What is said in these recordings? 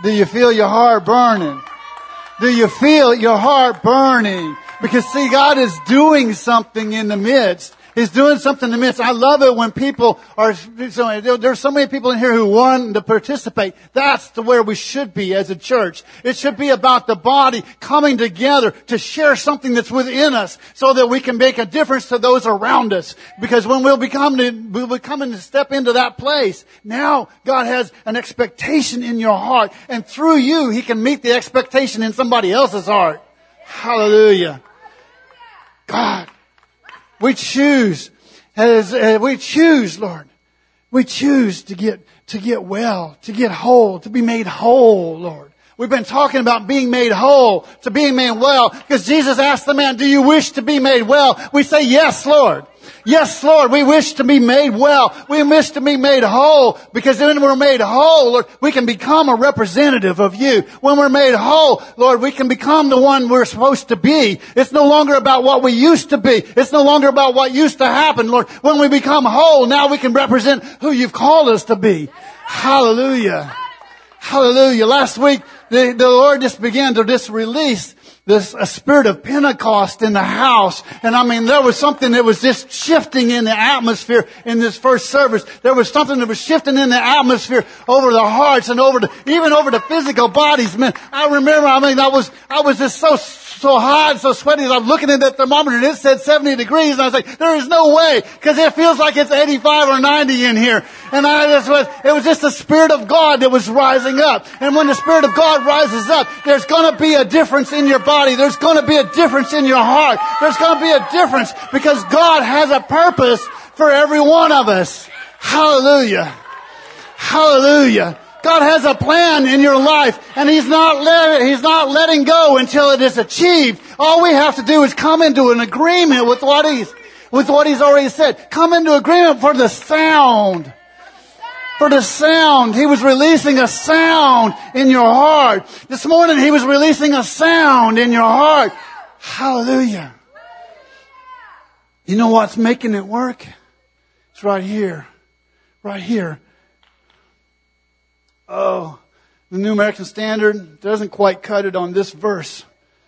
Do you feel your heart burning? Do you feel your heart burning? Because see, God is doing something in the midst. He's doing something in the midst. I love it when people are, there's so many people in here who want to participate. That's where we should be as a church. It should be about the body coming together to share something that's within us so that we can make a difference to those around us. Because when we'll be coming to step into that place, now God has an expectation in your heart. And through you, He can meet the expectation in somebody else's heart. Hallelujah. God. We choose, Lord. We choose to get well, to get whole, to be made whole, Lord. We've been talking about being made whole, to being made well, because Jesus asked the man, do you wish to be made well? We say, yes, Lord. Yes, Lord, we wish to be made well. We wish to be made whole, because when we're made whole, Lord, we can become a representative of you. When we're made whole, Lord, we can become the one we're supposed to be. It's no longer about what we used to be. It's no longer about what used to happen, Lord. When we become whole, now we can represent who you've called us to be. Hallelujah. Hallelujah. Last week, the Lord just began to release a spirit of Pentecost in the house. And I mean, there was something that was just shifting in the atmosphere in this first service. There was something that was shifting in the atmosphere over the hearts and even over the physical bodies. Man, I remember, I was just so hot and so sweaty. I was looking at that thermometer and it said 70 degrees. And I was like, there is no way, because it feels like it's 85 or 90 in here. And it was just the Spirit of God that was rising up. And when the Spirit of God rises up, there's going to be a difference in your body. There's going to be a difference in your heart. There's going to be a difference, because God has a purpose for every one of us. Hallelujah. Hallelujah. God has a plan in your life, and He's not letting go until it is achieved. All we have to do is come into an agreement with what He's already said. Come into agreement for the sound. For the sound. He was releasing a sound in your heart. This morning He was releasing a sound in your heart. Hallelujah. You know what's making it work? It's right here. Right here. Oh, the New American Standard doesn't quite cut it on this verse.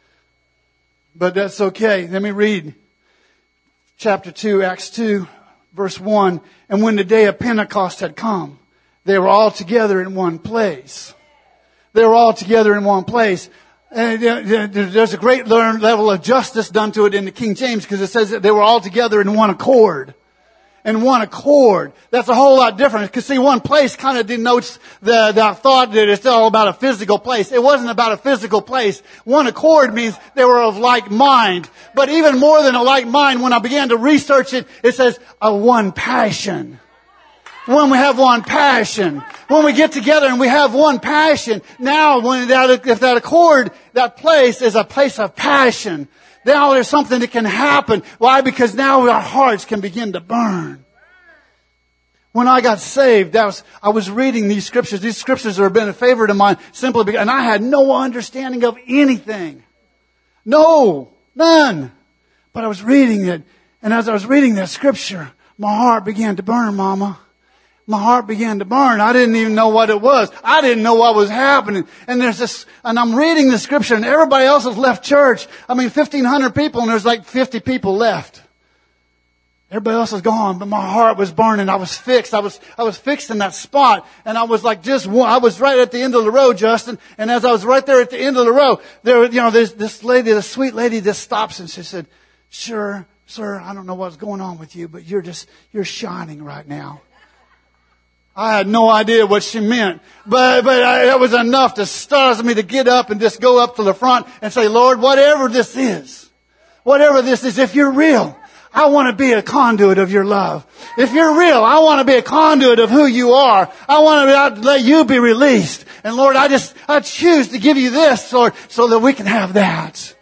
But that's okay. Let me read chapter 2, Acts 2, verse 1. And when the day of Pentecost had come, they were all together in one place. They were all together in one place. And there's a great level of justice done to it in the King James, because it says that they were all together in one accord. In one accord. That's a whole lot different. Because see, one place kind of denotes the thought that it's all about a physical place. It wasn't about a physical place. One accord means they were of like mind. But even more than a like mind, when I began to research it, it says a one passion. When we have one passion. When we get together and we have one passion. Now, if that accord, that place is a place of passion. Now there's something that can happen. Why? Because now our hearts can begin to burn. When I got saved, I was reading these scriptures. These scriptures have been a favorite of mine simply because, and I had no understanding of anything. No, none. But I was reading it, and as I was reading that scripture, my heart began to burn, Mama. My heart began to burn. I didn't even know what it was. I didn't know what was happening. And I'm reading the scripture, and everybody else has left church. 1,500 people, and there's like 50 people left. Everybody else is gone, but my heart was burning. I was fixed. I was fixed in that spot. And I was like I was right at the end of the row, Justin. And as I was right there at the end of the row, this lady, this sweet lady just stops and she said, "Sure, sir, I don't know what's going on with you, but you're shining right now." I had no idea what she meant, but it was enough to start me to get up and just go up to the front and say, "Lord, whatever this is, if you're real, I want to be a conduit of your love. If you're real, I want to be a conduit of who you are. I want to let you be released. And Lord, I choose to give you this, Lord, so that we can have that."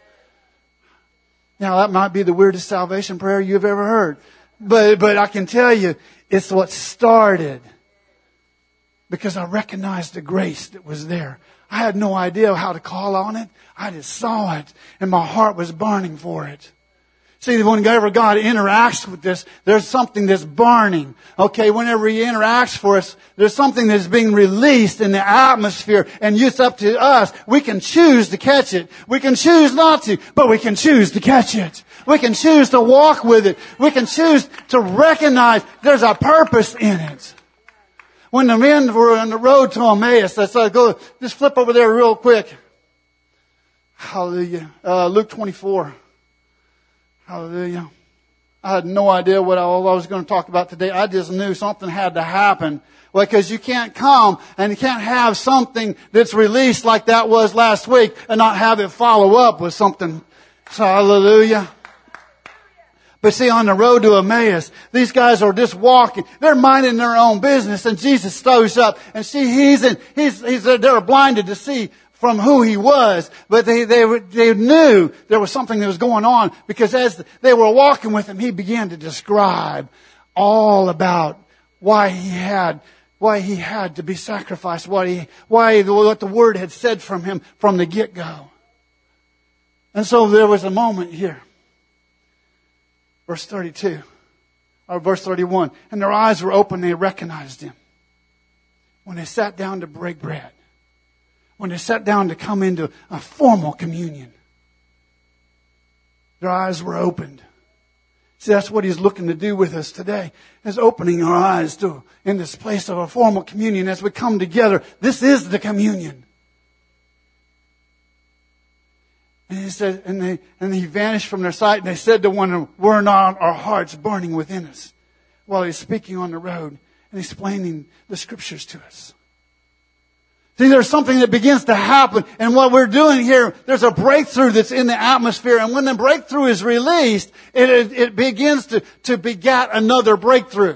Now, that might be the weirdest salvation prayer you've ever heard, but I can tell you, it's what started. Because I recognized the grace that was there. I had no idea how to call on it. I just saw it. And my heart was burning for it. See, whenever God interacts with this, there's something that's burning. Okay, whenever He interacts for us, there's something that's being released in the atmosphere, and it's up to us. We can choose to catch it. We can choose not to, but we can choose to catch it. We can choose to walk with it. We can choose to recognize there's a purpose in it. When the men were on the road to Emmaus, I said, go, just flip over there real quick. Hallelujah. Luke 24. Hallelujah. I had no idea what I was going to talk about today. I just knew something had to happen. Well, because you can't come and you can't have something that's released like that was last week and not have it follow up with something. So, hallelujah. But see, on the road to Emmaus, these guys are just walking. They're minding their own business, and Jesus shows up. And see, they're blinded to see from who He was, but they knew there was something that was going on, because as they were walking with Him, He began to describe all about why He had to be sacrificed, what the Word had said from Him from the get-go. And so there was a moment here. Verse 32, or verse 31, and their eyes were open, they recognized Him. When they sat down to break bread, when they sat down to come into a formal communion, their eyes were opened. See, that's what He's looking to do with us today, is opening our eyes to in this place of a formal communion as we come together. This is the communion. And He said, and He vanished from their sight, and they said to one another, were not our hearts burning within us? While He's speaking on the road and explaining the Scriptures to us. See, there's something that begins to happen, and what we're doing here, there's a breakthrough that's in the atmosphere, and when the breakthrough is released, it begins to beget another breakthrough.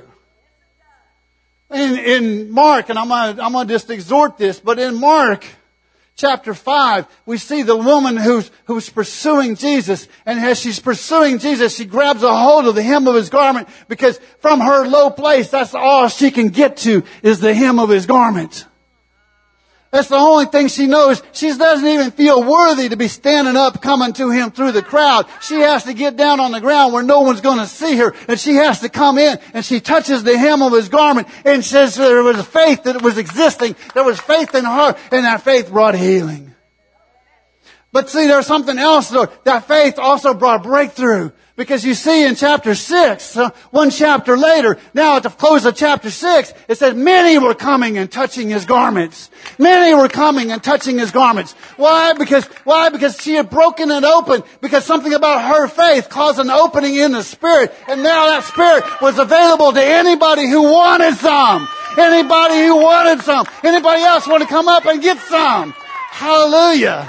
In Mark, and I'm gonna just exhort this, but in Mark chapter 5, we see the woman who's pursuing Jesus, and as she's pursuing Jesus, she grabs a hold of the hem of His garment, because from her low place, that's all she can get to is the hem of His garment. That's the only thing she knows. She doesn't even feel worthy to be standing up coming to Him through the crowd. She has to get down on the ground where no one's going to see her. And she has to come in, and she touches the hem of His garment and says there was faith that was existing. There was faith in her, and that faith brought healing. But see, there's something else though. That faith also brought breakthrough. Because you see in chapter 6, one chapter later, now at the close of chapter 6, it says many were coming and touching His garments. Many were coming and touching His garments. Why? Because she had broken it open. Because something about her faith caused an opening in the Spirit. And now that Spirit was available to anybody who wanted some. Anybody who wanted some. Anybody else want to come up and get some. Hallelujah.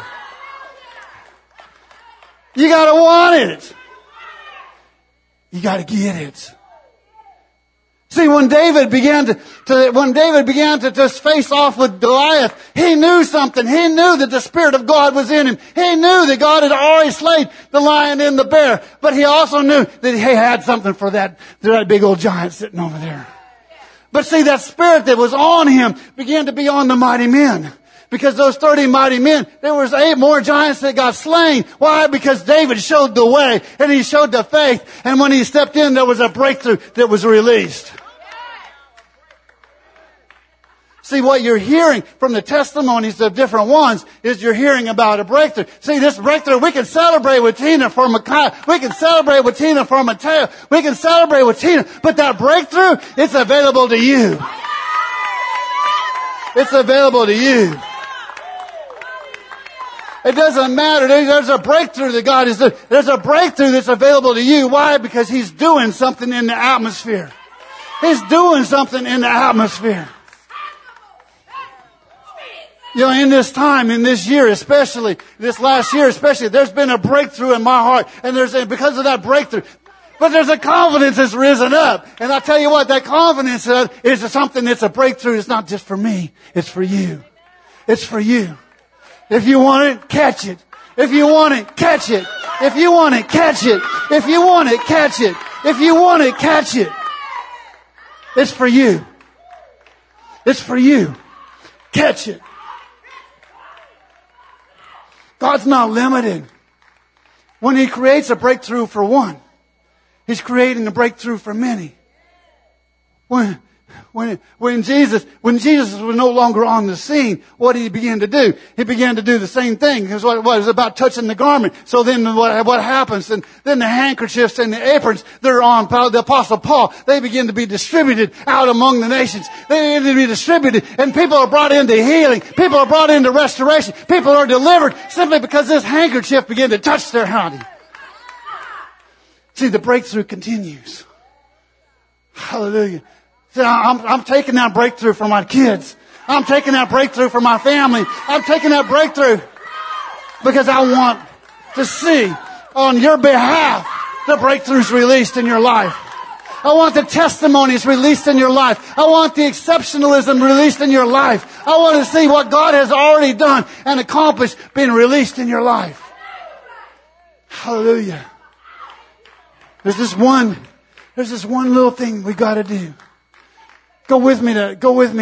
You gotta want it. You got to get it. See, when David began to just face off with Goliath, he knew something. He knew that the Spirit of God was in him. He knew that God had already slain the lion and the bear. But he also knew that he had something for that big old giant sitting over there. But see, that Spirit that was on him began to be on the mighty men. Because those 30 mighty men, there was 8 more giants that got slain. Why? Because David showed the way and he showed the faith. And when he stepped in, there was a breakthrough that was released. See, what you're hearing from the testimonies of different ones is you're hearing about a breakthrough. See, this breakthrough, we can celebrate with Tina for Micaiah. We can celebrate with Tina for Mateo. We can celebrate with Tina. But that breakthrough, it's available to you. It's available to you. It doesn't matter. There's a breakthrough that God is doing. There's a breakthrough that's available to you. Why? Because He's doing something in the atmosphere. He's doing something in the atmosphere. You know, in this time, in this year especially, this last year especially, there's been a breakthrough in my heart. And because of that breakthrough, but there's a confidence that's risen up. And I tell you what, that confidence is something that's a breakthrough. It's not just for me. It's for you. It's for you. If you want it, catch it. If you want it, catch it. If you want it, catch it. If you want it, catch it. If you want it, catch it. It's for you. It's for you. Catch it. God's not limited. When He creates a breakthrough for one, He's creating a breakthrough for many. When Jesus was no longer on the scene, what did he begin to do? He began to do the same thing. Because what it was about touching the garment. So then what happens? And then the handkerchiefs and the aprons, they're on the Apostle Paul. They begin to be distributed out among the nations. They begin to be distributed, and people are brought into healing. People are brought into restoration. People are delivered simply because this handkerchief began to touch their body. See, the breakthrough continues. Hallelujah. See, I'm taking that breakthrough for my kids. I'm taking that breakthrough for my family. I'm taking that breakthrough because I want to see on your behalf the breakthroughs released in your life. I want the testimonies released in your life. I want the exceptionalism released in your life. I want to see what God has already done and accomplished being released in your life. Hallelujah. There's this one little thing we got to do. Go with me to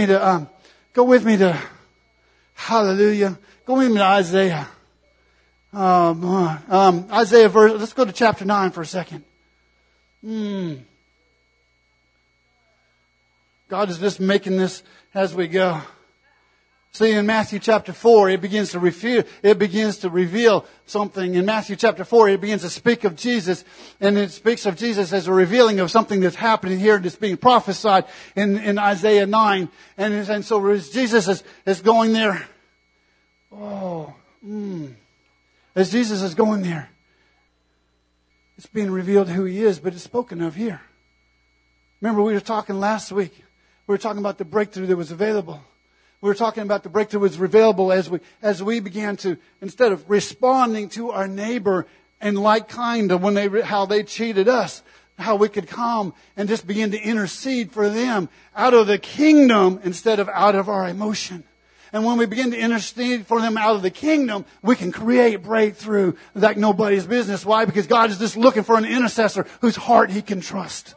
hallelujah. Go with me to Isaiah. Isaiah verse, let's go to chapter 9 for a second. God is just making this as we go. See, in Matthew chapter 4, it begins to reveal something. In Matthew chapter 4, it begins to speak of Jesus, and it speaks of Jesus as a revealing of something that's happening here that's being prophesied in Isaiah 9. And so as Jesus is going there, as Jesus is going there, it's being revealed who He is, but it's spoken of here. Remember, we were talking last week. We were talking about the breakthrough that was available. We were talking about the breakthrough that was available as we began to, instead of responding to our neighbor in like kind of how they cheated us, how we could come and just begin to intercede for them out of the kingdom instead of out of our emotion. And when we begin to intercede for them out of the kingdom, we can create breakthrough like nobody's business. Why? Because God is just looking for an intercessor whose heart He can trust.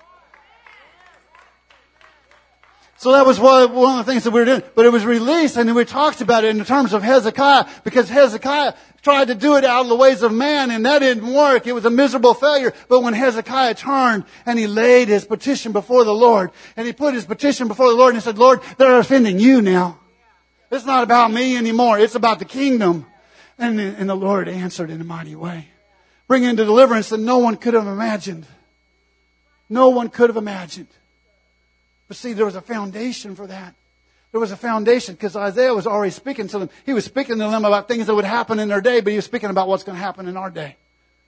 So that was one of the things that we were doing. But it was released, and we talked about it in terms of Hezekiah, because Hezekiah tried to do it out of the ways of man, and that didn't work. It was a miserable failure. But when Hezekiah turned and he laid his petition before the Lord, and he put his petition before the Lord, and he said, Lord, they're offending you now. It's not about me anymore. It's about the kingdom. And the Lord answered in a mighty way, bringing into deliverance that no one could have imagined. No one could have imagined. But see, there was a foundation for that. There was a foundation because Isaiah was already speaking to them. He was speaking to them about things that would happen in their day, but he was speaking about what's going to happen in our day.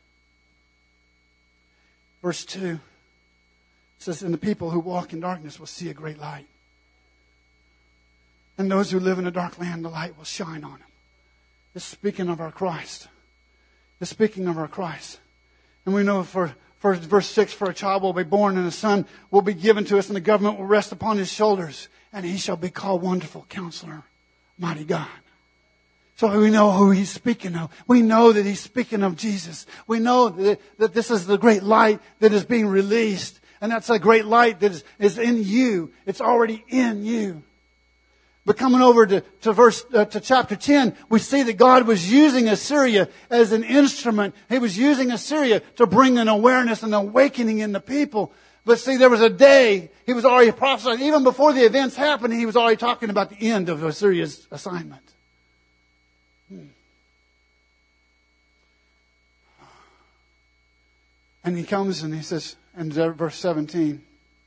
Verse 2 says, and the people who walk in darkness will see a great light. And those who live in a dark land, the light will shine on them. It's speaking of our Christ. It's speaking of our Christ. And we know for verse 6, for a child will be born and a son will be given to us and the government will rest upon His shoulders and He shall be called Wonderful Counselor, Mighty God. So we know who He's speaking of. We know that He's speaking of Jesus. We know that this is the great light that is being released. And that's a great light that is in you. It's already in you. But coming over to chapter 10, we see that God was using Assyria as an instrument. He was using Assyria to bring an awareness and awakening in the people. But see, there was a day, He was already prophesying. Even before the events happened, He was already talking about the end of Assyria's assignment. And He comes and He says, in verse 17,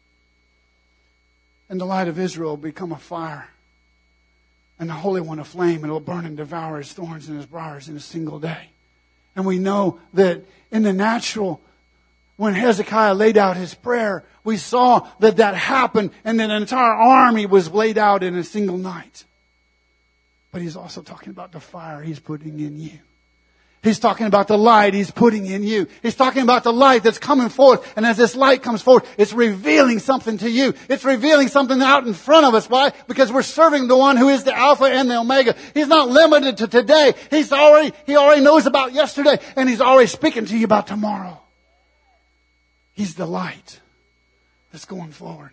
and the light of Israel will become a fire, and the Holy One a flame, and it will burn and devour His thorns and His briars in a single day. And we know that in the natural, when Hezekiah laid out his prayer, we saw that happened, and that an entire army was laid out in a single night. But He's also talking about the fire He's putting in you. He's talking about the light He's putting in you. He's talking about the light that's coming forth. And as this light comes forth, it's revealing something to you. It's revealing something out in front of us. Why? Because we're serving the one who is the Alpha and the Omega. He's not limited to today. He already knows about yesterday. And He's already speaking to you about tomorrow. He's the light that's going forward.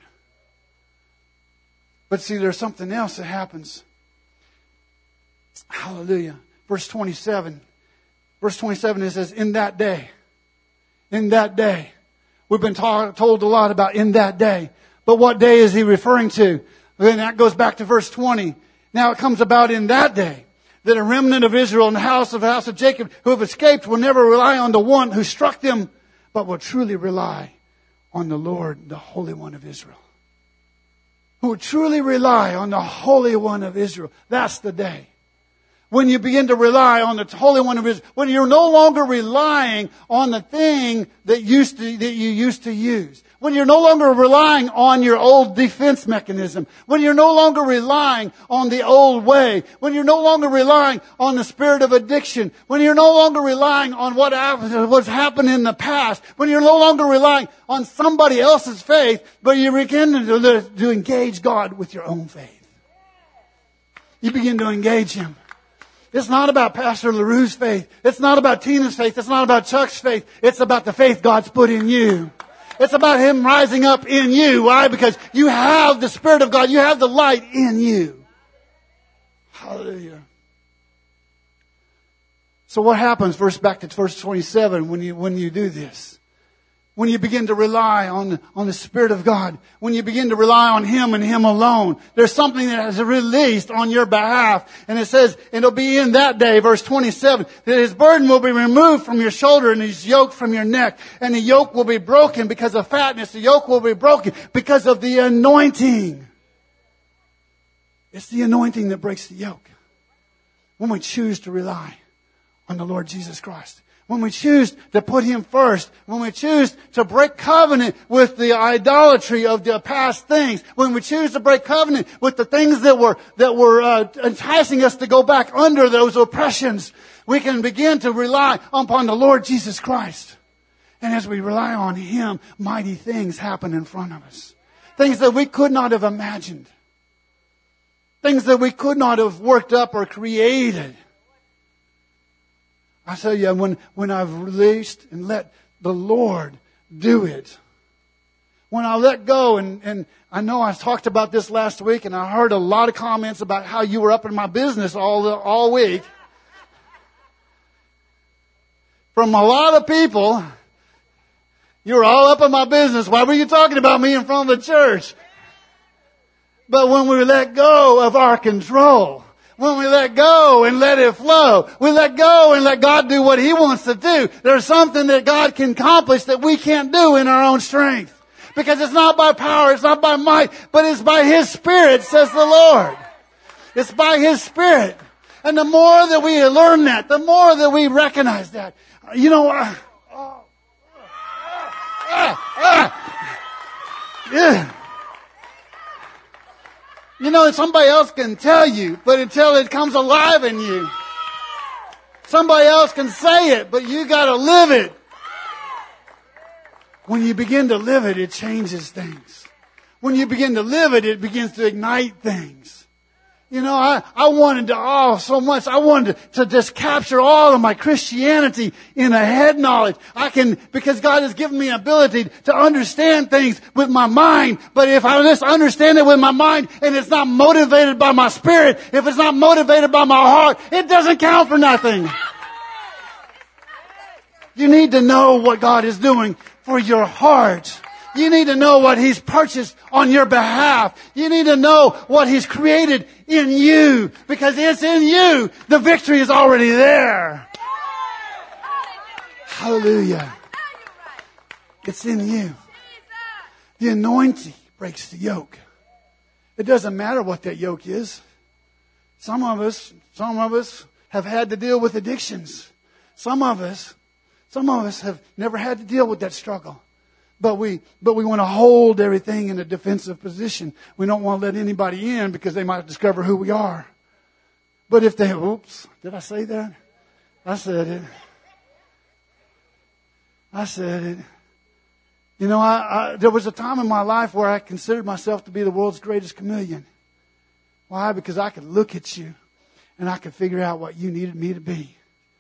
But see, there's something else that happens. Hallelujah. Verse 27. Verse 27, it says, in that day, We've been told a lot about in that day. But what day is he referring to? Then that goes back to verse 20. Now it comes about in that day that a remnant of Israel and the house of Jacob who have escaped will never rely on the one who struck them, but will truly rely on the Lord, the Holy One of Israel. Who will truly rely on the Holy One of Israel. That's the day. When you begin to rely on the Holy One of Israel, when you're no longer relying on the thing that you used to use, when you're no longer relying on your old defense mechanism, when you're no longer relying on the old way, when you're no longer relying on the spirit of addiction, when you're no longer relying on what's happened in the past, when you're no longer relying on somebody else's faith, but you begin to engage God with your own faith. You begin to engage Him. It's not about Pastor LaRue's faith. It's not about Tina's faith. It's not about Chuck's faith. It's about the faith God's put in you. It's about Him rising up in you. Why? Because you have the Spirit of God. You have the light in you. Hallelujah. So what happens? Back to verse 27 when you do this. When you begin to rely on the Spirit of God, when you begin to rely on Him and Him alone, there's something that is released on your behalf. And it says, and it'll be in that day, verse 27, that His burden will be removed from your shoulder and His yoke from your neck. And the yoke will be broken because of fatness. The yoke will be broken because of the anointing. It's the anointing that breaks the yoke. When we choose to rely on the Lord Jesus Christ. When we choose to put Him first, when we choose to break covenant with the idolatry of the past things, when we choose to break covenant with the things that were enticing us to go back under those oppressions, we can begin to rely upon the Lord Jesus Christ. And as we rely on Him, mighty things happen in front of us. Things that we could not have imagined. Things that we could not have worked up or created. I tell you, when I've released and let the Lord do it, when I let go, and I know I talked about this last week, and I heard a lot of comments about how you were up in my business all week. From a lot of people, you were all up in my business. Why were you talking about me in front of the church? But when we let go of our control, when we let go and let it flow, we let go and let God do what He wants to do. There's something that God can accomplish that we can't do in our own strength. Because it's not by power, it's not by might, but it's by His Spirit, says the Lord. It's by His Spirit. And the more that we learn that, the more that we recognize that, somebody else can tell you, but until it comes alive in you, somebody else can say it, but you got to live it. When you begin to live it, it changes things. When you begin to live it, it begins to ignite things. I wanted so much. I wanted to just capture all of my Christianity in a head knowledge. Because God has given me an ability to understand things with my mind. But if I just understand it with my mind and it's not motivated by my spirit, if it's not motivated by my heart, it doesn't count for nothing. You need to know what God is doing for your heart. You need to know what He's purchased on your behalf. You need to know what He's created in you. Because it's in you. The victory is already there. Hallelujah. It's in you. The anointing breaks the yoke. It doesn't matter what that yoke is. Some of us have had to deal with addictions. Some of us have never had to deal with that struggle. But we want to hold everything in a defensive position. We don't want to let anybody in because they might discover who we are. But if they, oops, did I say that? I said it. There was a time in my life where I considered myself to be the world's greatest chameleon. Why? Because I could look at you and I could figure out what you needed me to be.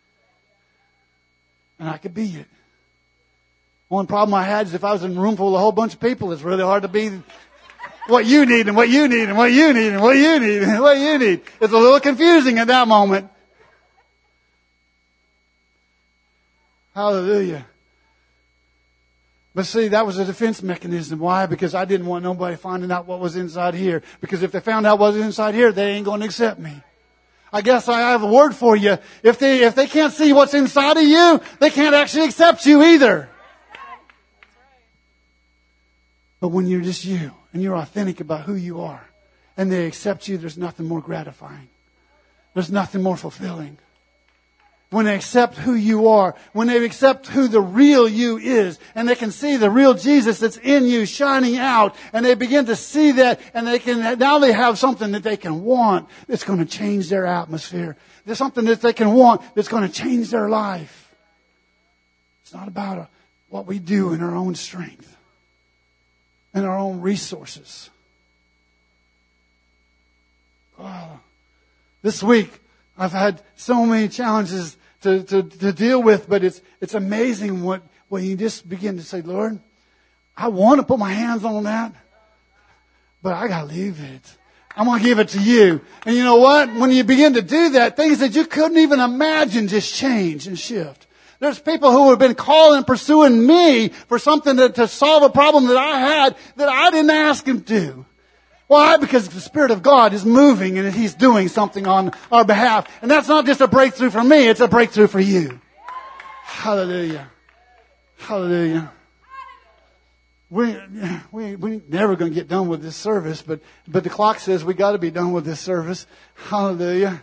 And I could be it. One problem I had is if I was in a room full of a whole bunch of people, it's really hard to be what you need and what you need and what you need and what you need and what you need. It's a little confusing at that moment. Hallelujah. But see, that was a defense mechanism. Why? Because I didn't want nobody finding out what was inside here. Because if they found out what was inside here, they ain't going to accept me. I guess I have a word for you. If they can't see what's inside of you, they can't actually accept you either. But when you're just you, and you're authentic about who you are, and they accept you, there's nothing more gratifying. There's nothing more fulfilling. When they accept who you are, when they accept who the real you is, and they can see the real Jesus that's in you shining out, and they begin to see that, and now they have something that they can want that's going to change their atmosphere. There's something that they can want that's going to change their life. It's not about what we do in our own strength and our own resources. Oh, this week, I've had so many challenges to deal with, but it's amazing when you just begin to say, Lord, I want to put my hands on that, but I got to leave it. I'm going to give it to you. And you know what? When you begin to do that, things that you couldn't even imagine just change and shift. There's people who have been calling and pursuing me for something to solve a problem that I had that I didn't ask him to. Why? Because the Spirit of God is moving and He's doing something on our behalf. And that's not just a breakthrough for me, it's a breakthrough for you. Hallelujah. Hallelujah. We're never going to get done with this service, but the clock says we got to be done with this service. Hallelujah.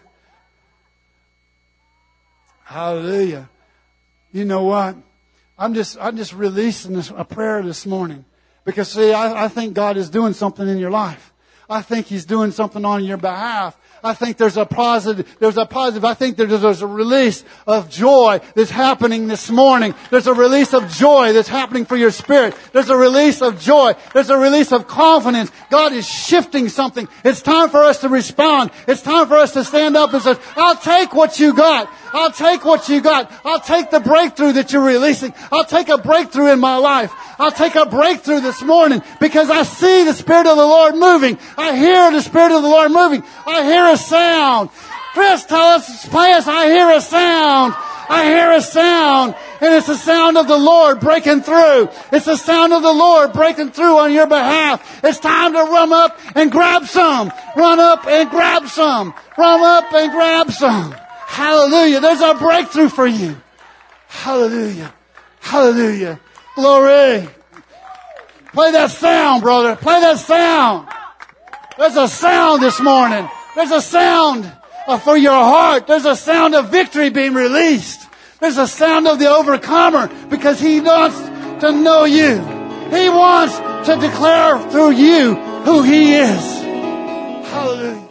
Hallelujah. You know what? I'm just releasing a prayer this morning. Because see, I think God is doing something in your life. I think He's doing something on your behalf. I think there's a positive. I think there's a release of joy that's happening this morning. There's a release of joy that's happening for your spirit. There's a release of joy. There's a release of confidence. God is shifting something. It's time for us to respond. It's time for us to stand up and say, I'll take what you got. I'll take what you got. I'll take the breakthrough that you're releasing. I'll take a breakthrough in my life. I'll take a breakthrough this morning because I see the Spirit of the Lord moving. I hear the Spirit of the Lord moving. I hear a sound. Chris, tell us, play us, I hear a sound. I hear a sound. And it's the sound of the Lord breaking through. It's the sound of the Lord breaking through on your behalf. It's time to run up and grab some. Run up and grab some. Run up and grab some. Hallelujah. There's a breakthrough for you. Hallelujah. Hallelujah. Glory. Play that sound, brother. Play that sound. There's a sound this morning. There's a sound for your heart. There's a sound of victory being released. There's a sound of the overcomer because He wants to know you. He wants to declare through you who He is. Hallelujah.